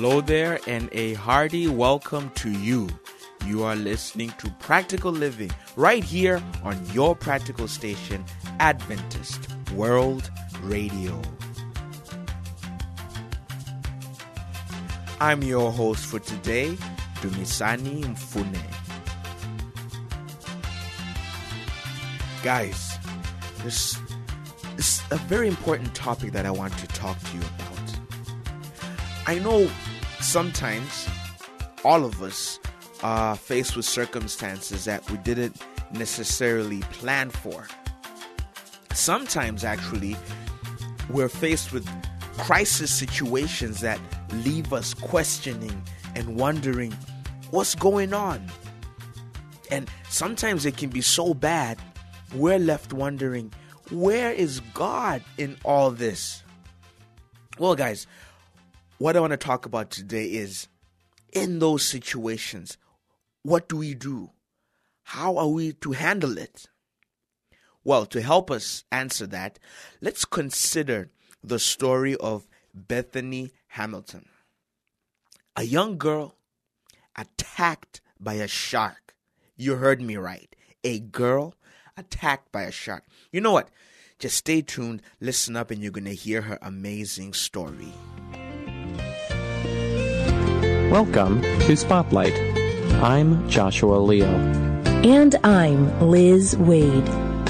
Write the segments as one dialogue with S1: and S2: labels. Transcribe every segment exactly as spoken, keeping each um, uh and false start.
S1: Hello there, and a hearty welcome to you. You are listening to Practical Living right here on your practical station, Adventist World Radio. I'm your host for today, Dumisani Mfune. Guys, this is a very important topic that I want to talk to you about. I know sometimes all of us are faced with circumstances that we didn't necessarily plan for. Sometimes, actually, we're faced with crisis situations that leave us questioning and wondering what's going on. And sometimes it can be so bad, we're left wondering, where is God in all this? Well, guys, what I want to talk about today is, in those situations, what do we do? How are we to handle it? Well, to help us answer that, let's consider the story of Bethany Hamilton, a young girl attacked by a shark. You heard me right. A girl attacked by a shark. You know what? Just stay tuned, listen up, and you're going to hear her amazing story.
S2: Welcome to Spotlight. I'm Joshua Leo.
S3: And I'm Liz Wade.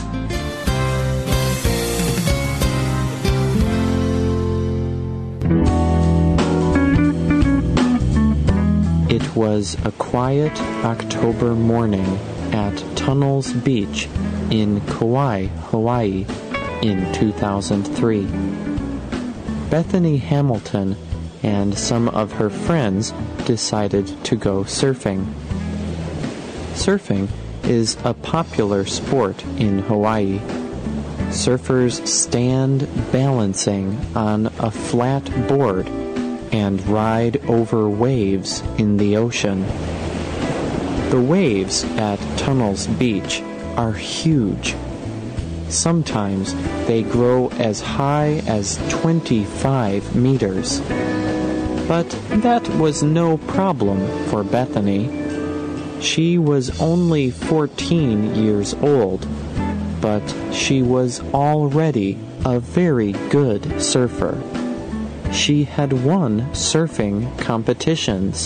S2: It was a quiet October morning at Tunnels Beach in Kauai, Hawaii in two thousand three. Bethany Hamilton and some of her friends decided to go surfing. Surfing is a popular sport in Hawaii. Surfers stand balancing on a flat board and ride over waves in the ocean. The waves at Tunnels Beach are huge. Sometimes they grow as high as twenty-five meters. But that was no problem for Bethany. She was only fourteen years old, but she was already a very good surfer. She had won surfing competitions.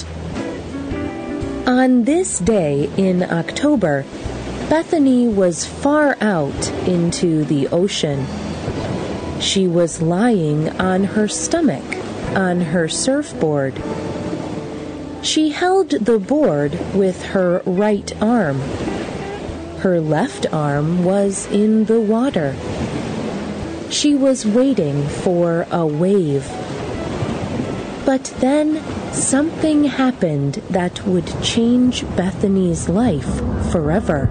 S3: On this day in October, Bethany was far out into the ocean. She was lying on her stomach on her surfboard. She held the board with her right arm. Her left arm was in the water. She was waiting for a wave. But then something happened that would change Bethany's life forever.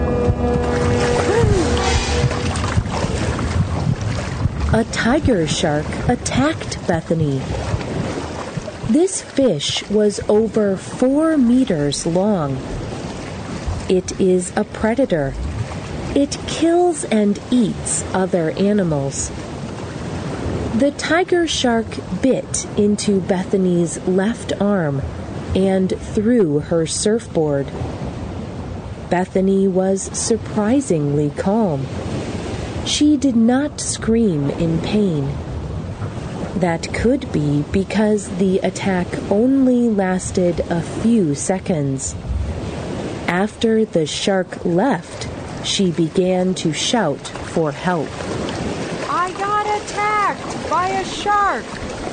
S3: A tiger shark attacked Bethany. This fish was over four meters long. It is a predator. It kills and eats other animals. The tiger shark bit into Bethany's left arm and through her surfboard. Bethany was surprisingly calm. She did not scream in pain. That could be because the attack only lasted a few seconds. After the shark left, she began to shout for help.
S4: I got attacked by a shark!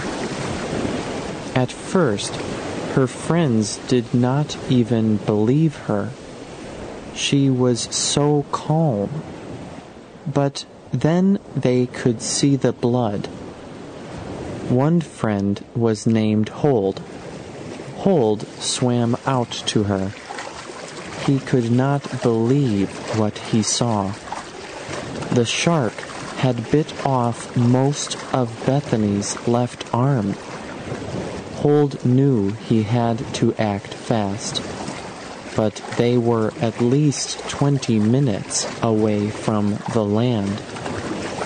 S2: At first, her friends did not even believe her. She was so calm. But then they could see the blood. One friend was named Hold. Hold swam out to her. He could not believe what he saw. The shark had bit off most of Bethany's left arm. Hold knew he had to act fast, but they were at least twenty minutes away from the land.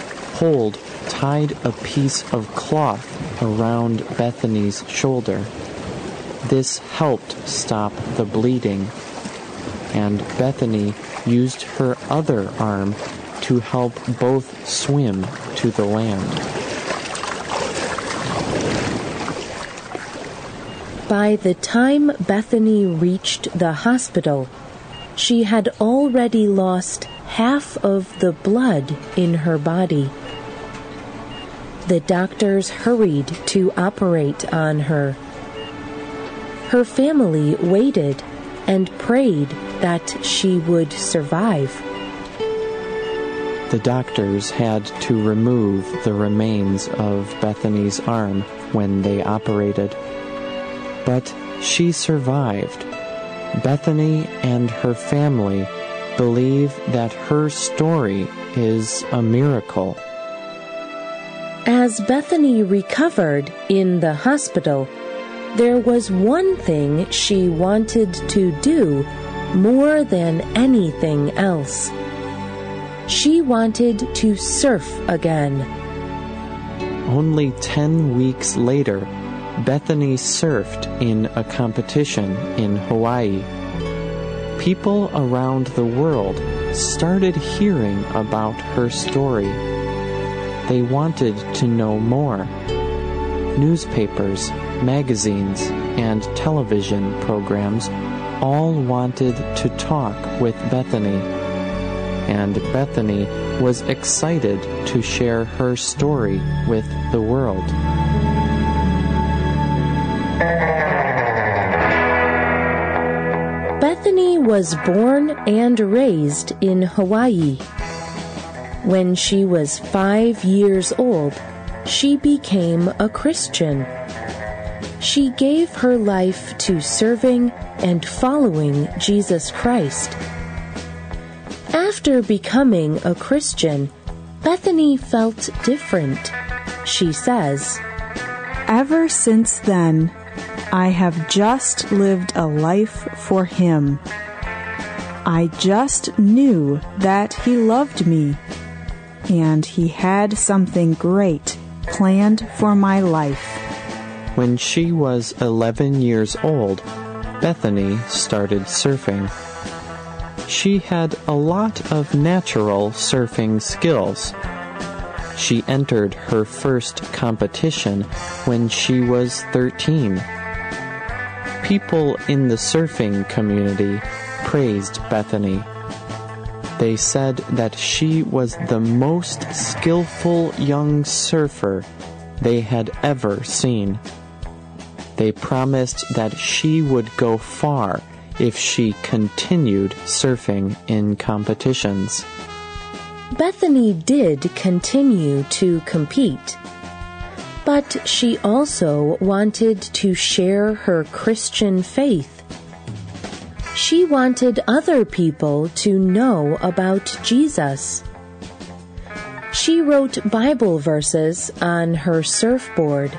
S2: Hold tied a piece of cloth around Bethany's shoulder. This helped stop the bleeding, and Bethany used her other arm to help both swim to the land.
S3: By the time Bethany reached the hospital, she had already lost half of the blood in her body. The doctors hurried to operate on her. Her family waited and prayed that she would survive.
S2: The doctors had to remove the remains of Bethany's arm when they operated. But she survived. Bethany and her family believe that her story is a miracle.
S3: As Bethany recovered in the hospital, there was one thing she wanted to do more than anything else. She wanted to surf again.
S2: Only ten weeks later, Bethany surfed in a competition in Hawaii. People around the world started hearing about her story. They wanted to know more. Newspapers, magazines, and television programs all wanted to talk with Bethany. And Bethany was excited to share her story with the world.
S3: Bethany was born and raised in Hawaii. When she was five years old, she became a Christian. She gave her life to serving and following Jesus Christ. After becoming a Christian, Bethany felt different. She says,
S4: "Ever since then, I have just lived a life for Him. I just knew that He loved me, and He had something great planned for my life."
S2: When she was eleven years old, Bethany started surfing. She had a lot of natural surfing skills. She entered her first competition when she was thirteen. People in the surfing community praised Bethany. They said that she was the most skillful young surfer they had ever seen. They promised that she would go far if she continued surfing in competitions.
S3: Bethany did continue to compete, but she also wanted to share her Christian faith. She wanted other people to know about Jesus. She wrote Bible verses on her surfboard.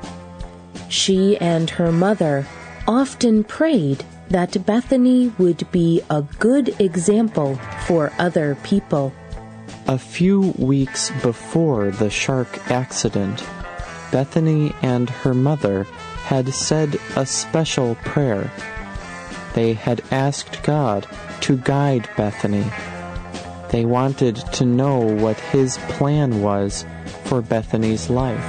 S3: She and her mother often prayed that Bethany would be a good example for other people.
S2: A few weeks before the shark accident, Bethany and her mother had said a special prayer. They had asked God to guide Bethany. They wanted to know what His plan was for Bethany's life.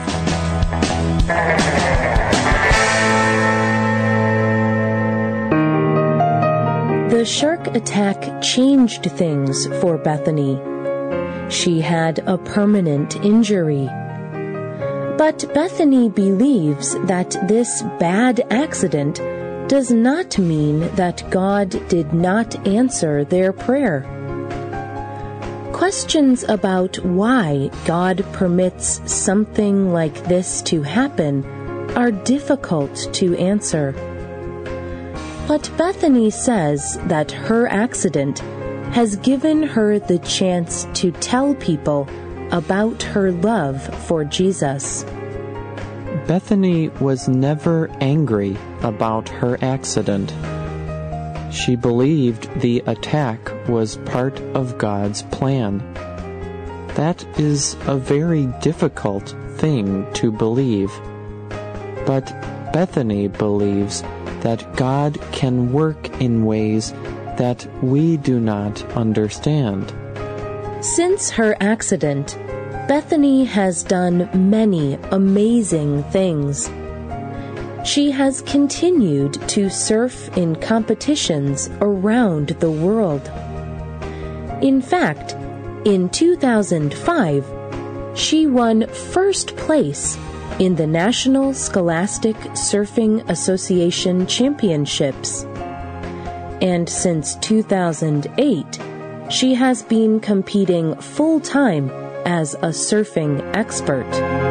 S3: The shark attack changed things for Bethany. She had a permanent injury. But Bethany believes that this bad accident does not mean that God did not answer their prayer. Questions about why God permits something like this to happen are difficult to answer. But Bethany says that her accident has given her the chance to tell people about her love for Jesus.
S2: Bethany was never angry about her accident. She believed the attack was part of God's plan. That is a very difficult thing to believe. But Bethany believes that God can work in ways that we do not understand.
S3: Since her accident, Bethany has done many amazing things. She has continued to surf in competitions around the world. In fact, in two thousand five, she won first place in the National Scholastic Surfing Association Championships. And since two thousand eight, she has been competing full-time as a surfing expert.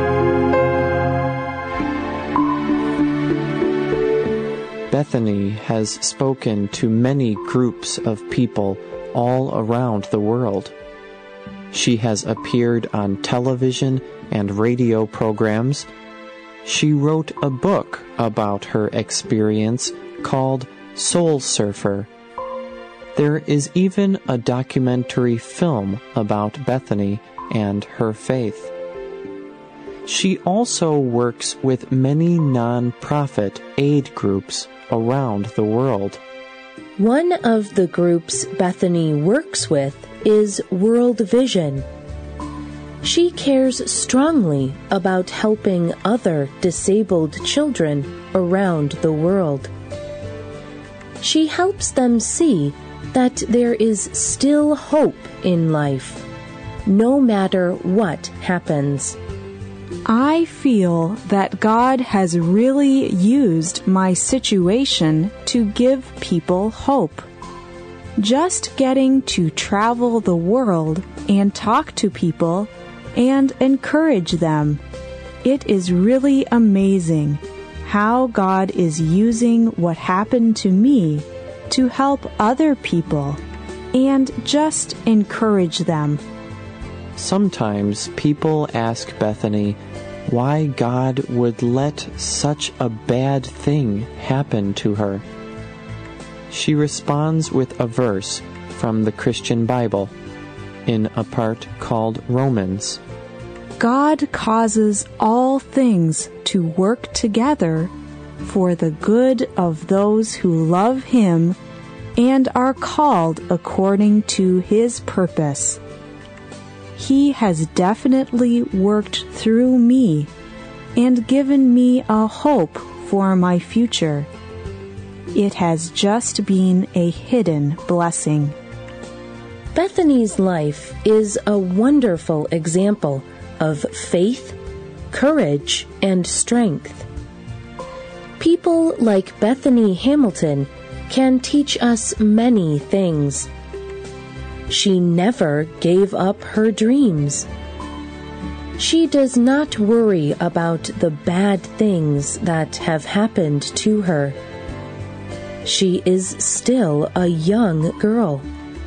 S2: Bethany has spoken to many groups of people all around the world. She has appeared on television and radio programs. She wrote a book about her experience called Soul Surfer. There is even a documentary film about Bethany and her faith. She also works with many non-profit aid groups around the world.
S3: One of the groups Bethany works with is World Vision. She cares strongly about helping other disabled children around the world. She helps them see that there is still hope in life, no matter what happens.
S4: I feel that God has really used my situation to give people hope. Just getting to travel the world and talk to people and encourage them. It is really amazing how God is using what happened to me to help other people and just encourage them.
S2: Sometimes people ask Bethany why God would let such a bad thing happen to her. She responds with a verse from the Christian Bible in a part called Romans.
S4: God causes all things to work together for the good of those who love Him and are called according to His purpose. He has definitely worked through me and given me a hope for my future. It has just been a hidden blessing.
S3: Bethany's life is a wonderful example of faith, courage, and strength. People like Bethany Hamilton can teach us many things. She never gave up her dreams. She does not worry about the bad things that have happened to her. She is still a young girl.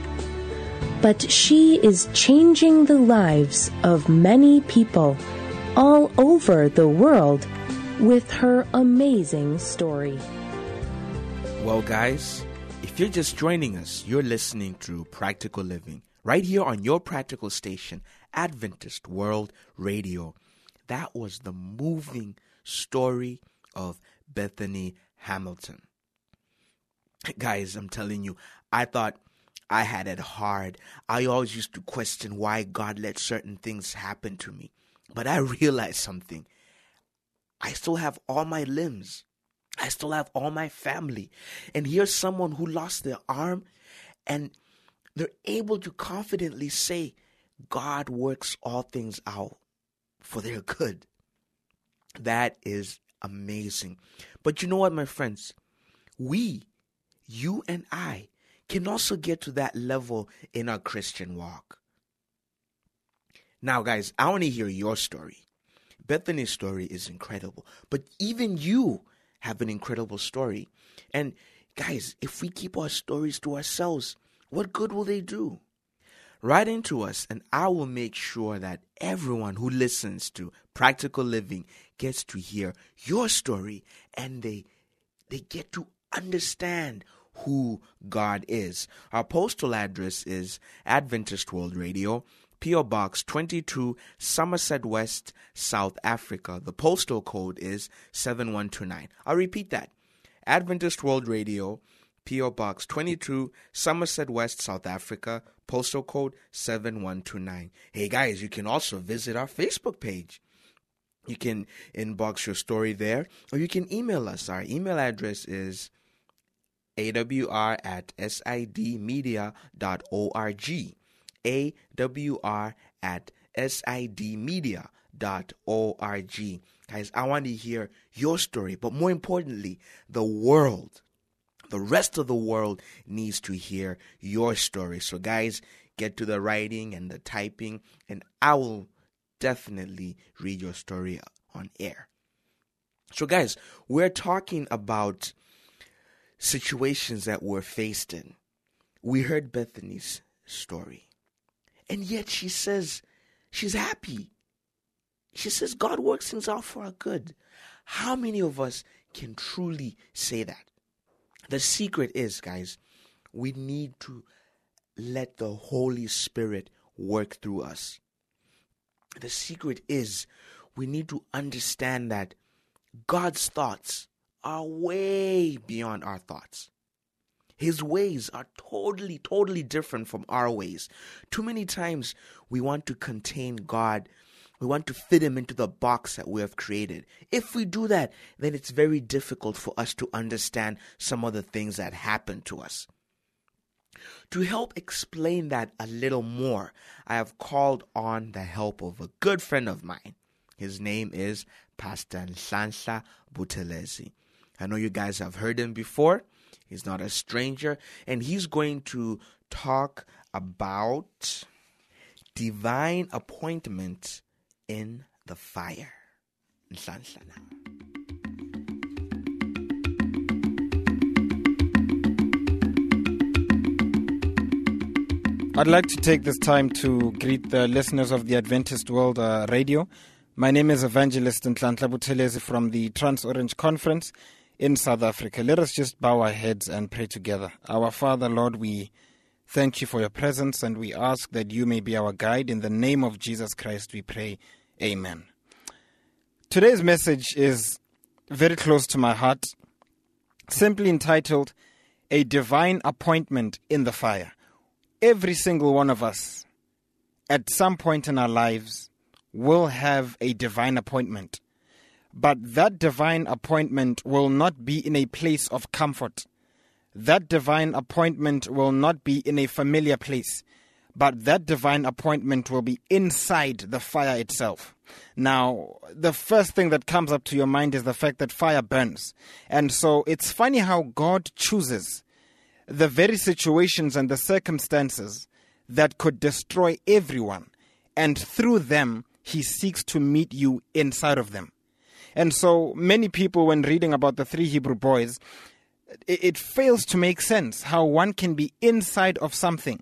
S3: But she is changing the lives of many people all over the world with her amazing story.
S1: Well, guys, if you're just joining us, you're listening to Practical Living right here on your practical station, Adventist World Radio. That was the moving story of Bethany Hamilton. Guys, I'm telling you, I thought I had it hard. I always used to question why God let certain things happen to me. But I realized something. I still have all my limbs. I still have all my family. And here's someone who lost their arm, and they're able to confidently say, God works all things out for their good. That is amazing. But you know what, my friends? We, you and I, can also get to that level in our Christian walk. Now, guys, I want to hear your story. Bethany's story is incredible, but even you have an incredible story. And guys, if we keep our stories to ourselves, what good will they do? Write into us, and I will make sure that everyone who listens to Practical Living gets to hear your story, and they they get to understand who God is. Our postal address is Adventist World Radio, P O Box twenty-two, Somerset West, South Africa. The postal code is seven one two nine. I'll repeat that. Adventist World Radio, P O. Box twenty-two, Somerset West, South Africa, postal code seven one two nine. Hey guys, you can also visit our Facebook page. You can inbox your story there, or you can email us. Our email address is awr at sidmedia dot org. awr at sidmedia dot org. Guys, I want to hear your story, but more importantly, the world, the rest of the world needs to hear your story. So guys, get to the writing and the typing, and I will definitely read your story on air. So guys, we're talking about situations that we're faced in. We heard Bethany's story, and yet she says she's happy. She says God works things out for our good. How many of us can truly say that? The secret is, guys, we need to let the Holy Spirit work through us. The secret is we need to understand that God's thoughts are way beyond our thoughts. His ways are totally, totally different from our ways. Too many times we want to contain God. We want to fit him into the box that we have created. If we do that, then it's very difficult for us to understand some of the things that happen to us. To help explain that a little more, I have called on the help of a good friend of mine. His name is Pastor Nhlanhla Buthelezi. I know you guys have heard him before. He's not a stranger, and he's going to talk about divine appointment in the fire. Nhlanhla now.
S5: I'd like to take this time to greet the listeners of the Adventist World uh, Radio. My name is Evangelist Nhlanhla Buthelezi from the Trans-Orange Conference in South Africa. Let us just bow our heads and pray together. Our Father, Lord, we thank you for your presence, and we ask that you may be our guide. In the name of Jesus Christ, we pray. Amen. Today's message is very close to my heart, simply entitled, A Divine Appointment in the Fire. Every single one of us, at some point in our lives, will have a divine appointment. But that divine appointment will not be in a place of comfort. That divine appointment will not be in a familiar place. But that divine appointment will be inside the fire itself. Now, the first thing that comes up to your mind is the fact that fire burns. And so it's funny how God chooses the very situations and the circumstances that could destroy everyone, and through them, he seeks to meet you inside of them. And so many people, when reading about the three Hebrew boys, it, it fails to make sense how one can be inside of something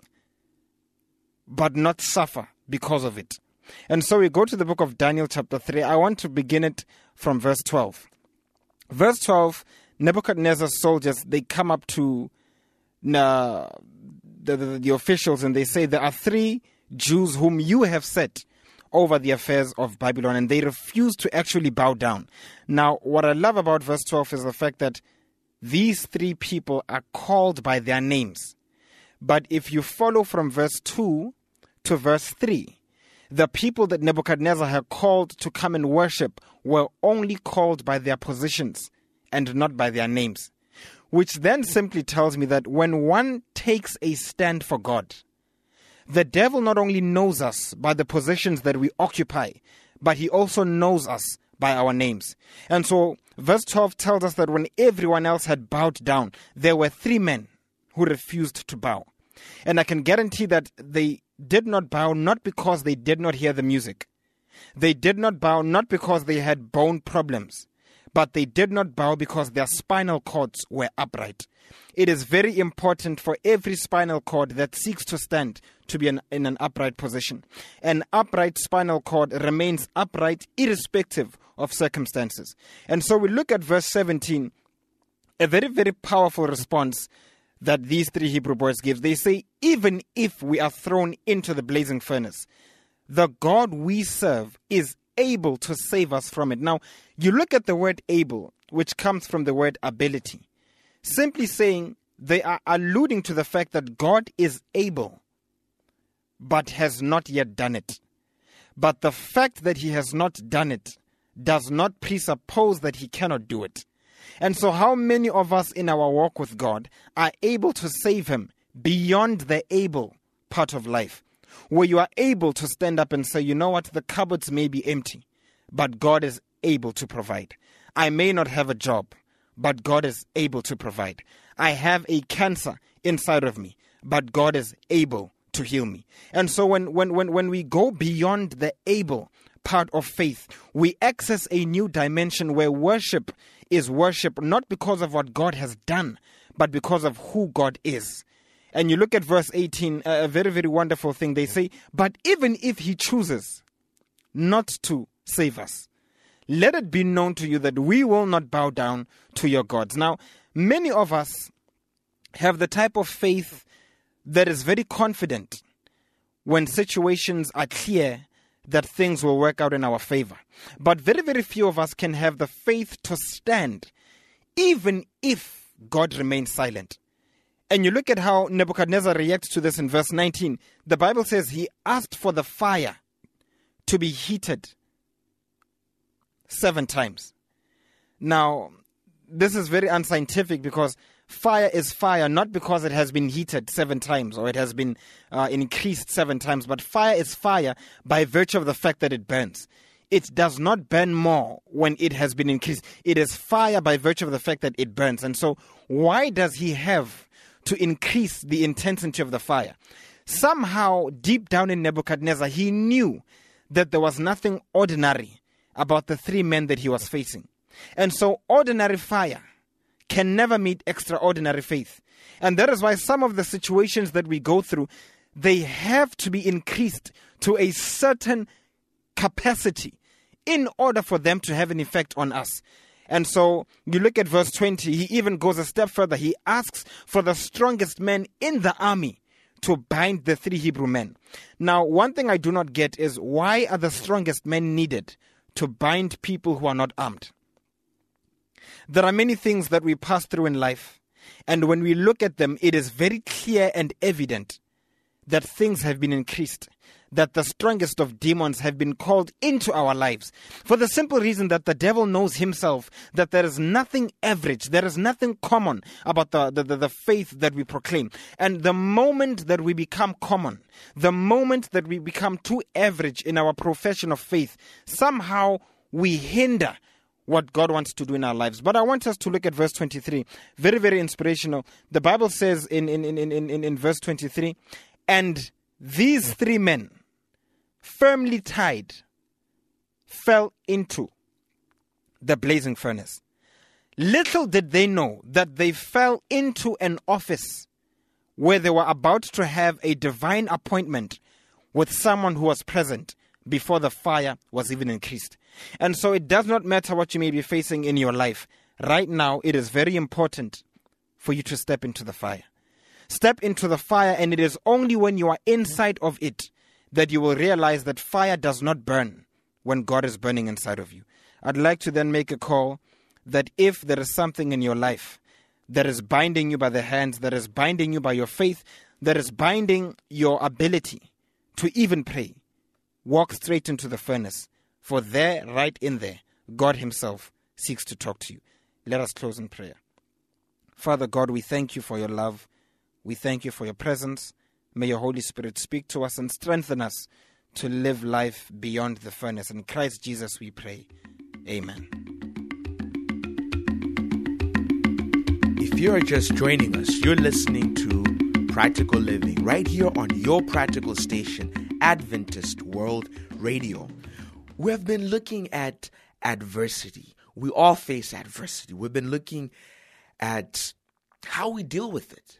S5: but not suffer because of it. And so we go to the book of Daniel chapter three. I want to begin it from verse twelve. Verse twelve, Nebuchadnezzar's soldiers, they come up to uh, the, the, the officials and they say, there are three Jews whom you have set over the affairs of Babylon, and they refuse to actually bow down. Now, what I love about verse twelve is the fact that these three people are called by their names. But if you follow from verse two to verse three, the people that Nebuchadnezzar had called to come and worship were only called by their positions and not by their names. Which then simply tells me that when one takes a stand for God, the devil not only knows us by the positions that we occupy, but he also knows us by our names. And so verse twelve tells us that when everyone else had bowed down, there were three men who refused to bow. And I can guarantee that they did not bow not because they did not hear the music. They did not bow not because they had bone problems, but they did not bow because their spinal cords were upright. It is very important for every spinal cord that seeks to stand to be in, in an upright position. An upright spinal cord remains upright irrespective of circumstances. And so we look at verse seventeen, a very, very powerful response that these three Hebrew boys give. They say, even if we are thrown into the blazing furnace, the God we serve is able to save us from it. Now, you look at the word able, which comes from the word ability. simply saying they are alluding to the fact that God is able, but has not yet done it. But the fact that he has not done it does not presuppose that he cannot do it. And so how many of us in our walk with God are able to save him beyond the able part of life, where you are able to stand up and say, you know what, the cupboards may be empty, but God is able to provide. I may not have a job, but God is able to provide. I have a cancer inside of me, but God is able to heal me. And so when, when, when, when we go beyond the able part of faith, we access a new dimension where worship is worship not because of what God has done, but because of who God is. And you look at verse eighteen, a very, very wonderful thing. They say, but even if he chooses not to save us, let it be known to you that we will not bow down to your gods. Now, many of us have the type of faith that is very confident when situations are clear that things will work out in our favor. But very, very few of us can have the faith to stand even if God remains silent. And you look at how Nebuchadnezzar reacts to this in verse nineteen. The Bible says he asked for the fire to be heated seven times. Now, this is very unscientific because fire is fire, not because it has been heated seven times or it has been uh, increased seven times, but fire is fire by virtue of the fact that it burns. It does not burn more when it has been increased. It is fire by virtue of the fact that it burns. And so why does he have to increase the intensity of the fire? Somehow, deep down in Nebuchadnezzar, he knew that there was nothing ordinary about the three men that he was facing. And so ordinary fire can never meet extraordinary faith. And that is why some of the situations that we go through, they have to be increased to a certain capacity in order for them to have an effect on us. And so you look at verse twenty, he even goes a step further. He asks for the strongest men in the army to bind the three Hebrew men. Now, one thing I do not get is why are the strongest men needed to bind people who are not armed? There are many things that we pass through in life, and when we look at them, it is very clear and evident that things have been increased, that the strongest of demons have been called into our lives, for the simple reason that the devil knows himself that there is nothing average, there is nothing common about the, the, the, the faith that we proclaim. And the moment that we become common, the moment that we become too average in our profession of faith, somehow we hinder what God wants to do in our lives. But I want us to look at verse twenty-three. Very, very inspirational. The Bible says in, in, in, in, in, in verse twenty-three, and these three men, firmly tied, fell into the blazing furnace. Little did they know that they fell into an office where they were about to have a divine appointment with someone who was present before the fire was even increased. And so it does not matter what you may be facing in your life. Right now, it is very important for you to step into the fire. Step into the fire, and it is only when you are inside of it that you will realize that fire does not burn when God is burning inside of you. I'd like to then make a call that if there is something in your life that is binding you by the hands, that is binding you by your faith, that is binding your ability to even pray, walk straight into the furnace. For there, right in there, God himself seeks to talk to you. Let us close in prayer. Father God, we thank you for your love. We thank you for your presence. May your Holy Spirit speak to us and strengthen us to live life beyond the furnace. In Christ Jesus we pray. Amen.
S1: If you're just joining us, you're listening to Practical Living right here on your practical station, Adventist World Radio. We have been looking at adversity. We all face adversity. We've been looking at how we deal with it.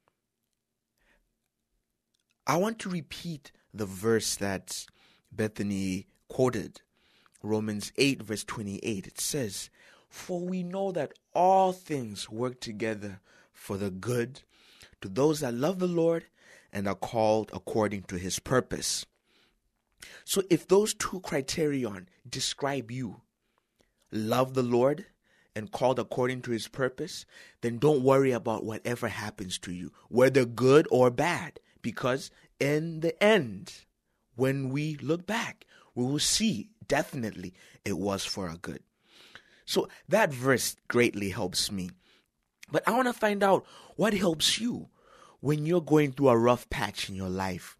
S1: I want to repeat the verse that Bethany quoted, Romans eight, verse twenty-eight. It says, "For we know that all things work together for the good to those that love the Lord and are called according to his purpose." So if those two criterion describe you, love the Lord and called according to his purpose, then don't worry about whatever happens to you, whether good or bad, because in the end, when we look back, we will see definitely it was for our good. So that verse greatly helps me. But I want to find out what helps you when you're going through a rough patch in your life.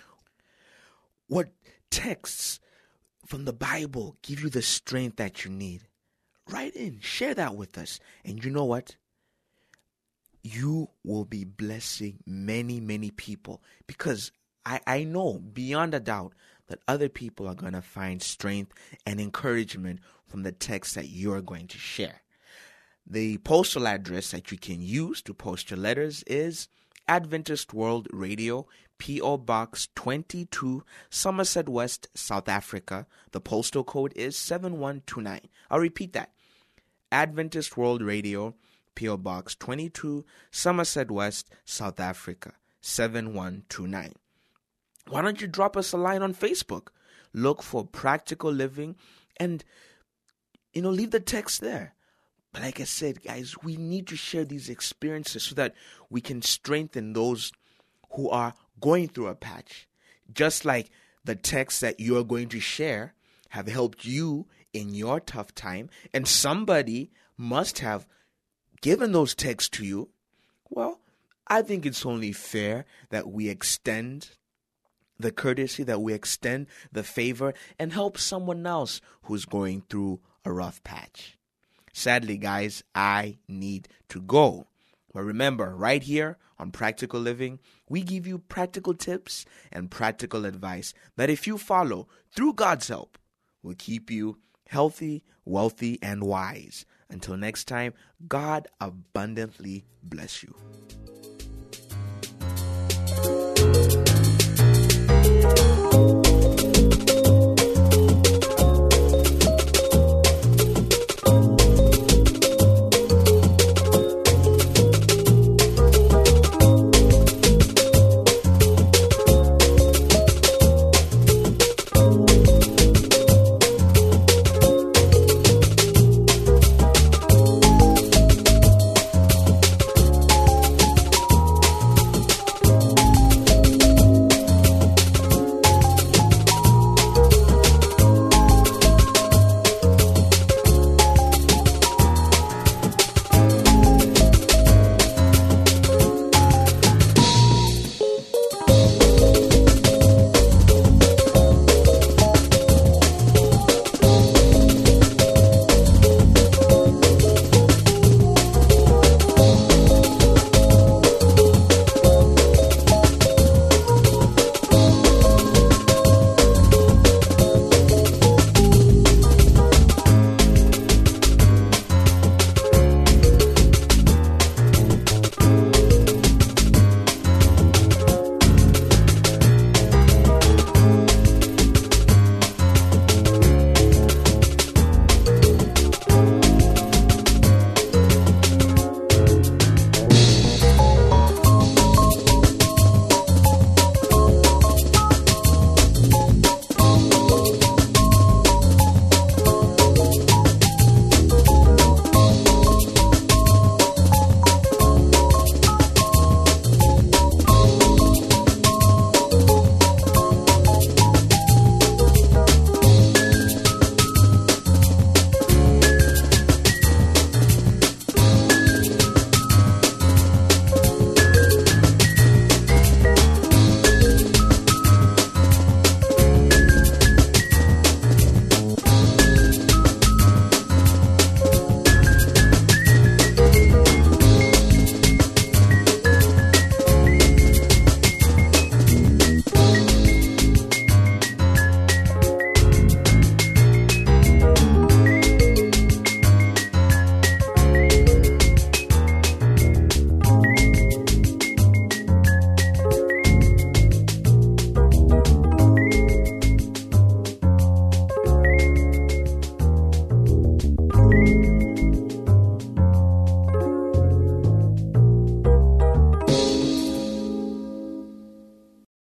S1: What texts from the Bible give you the strength that you need? Write in, share that with us. And you know what? You will be blessing many, many people, because I, I know beyond a doubt that other people are going to find strength and encouragement from the text that you're going to share. The postal address that you can use to post your letters is Adventist World Radio, P O Box twenty-two, Somerset West, South Africa. The postal code is seven one two nine. I'll repeat that. Adventist World Radio, P O Box twenty-two, Somerset West, South Africa, seven one two nine. Why don't you drop us a line on Facebook? Look for Practical Living and, you know, leave the text there. But like I said, guys, we need to share these experiences so that we can strengthen those who are going through a patch. Just like the texts that you are going to share have helped you in your tough time, and somebody must have given those texts to you. Well, I think it's only fair that we extend the courtesy, that we extend the favor and help someone else who's going through a rough patch. Sadly, guys, I need to go. But remember, right here on Practical Living, we give you practical tips and practical advice that if you follow, through God's help, will keep you healthy, wealthy, and wise. Until next time, God abundantly bless you.